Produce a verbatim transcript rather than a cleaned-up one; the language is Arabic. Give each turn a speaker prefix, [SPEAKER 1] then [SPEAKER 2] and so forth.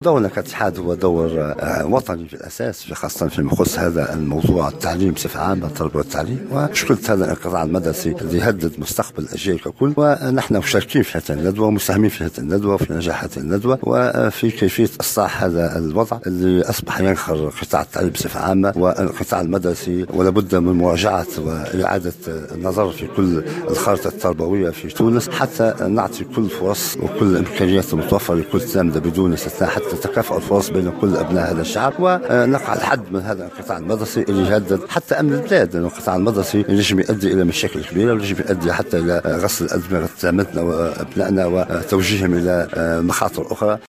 [SPEAKER 1] دورنا كاتحاد هو دور آه، وطني في الاساس، في خاصه فيما يخص هذا الموضوع التعليم بصفه عامه، التربيه والتعليم، ومشكله هذا الانقطاع المدرسي الذي يهدد مستقبل الاجيال ككل. ونحن مشاركين في هذه الندوه ومساهمين في هذه الندوه وفي نجاح هذه الندوه وفي كيفيه اصلاح هذا الوضع اللي اصبح ينخر قطاع التعليم بصفه عامه والقطاع المدرسي، ولابد من مراجعه واعاده النظر في كل الخارطه التربويه في تونس حتى نعطي كل فرص وكل الامكانيات المتوفره لكل تلامذه بدون استثناء، حتى تتكافؤ الفرص بين كل ابناء هذا الشعب، ونقع الحد من هذا القطاع المدرسي اللي يهدد حتى امن البلاد، لانه القطاع المدرسي يجب يؤدي الى مشاكل كبيره ويجب يؤدي حتى الى غسل ادمغه تلامذتنا وابنائنا وتوجيههم الى مخاطر اخرى.